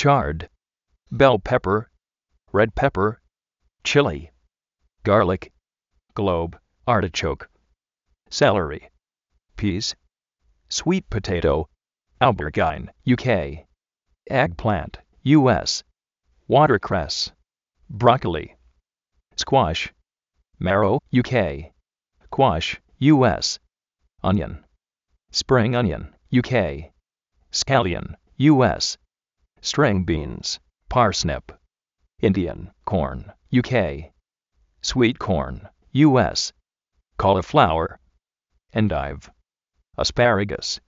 chard, bell pepper, red pepper, chili, garlic, clove, artichoke, celery, peas, sweet potato, aubergine, UK, eggplant, US, watercress, broccoli, squash, marrow, UK, quash, US, onion, spring onion, UK, scallion, US, string beans, parsnip, Indian corn, UK, sweet corn, US, cauliflower, endive, asparagus,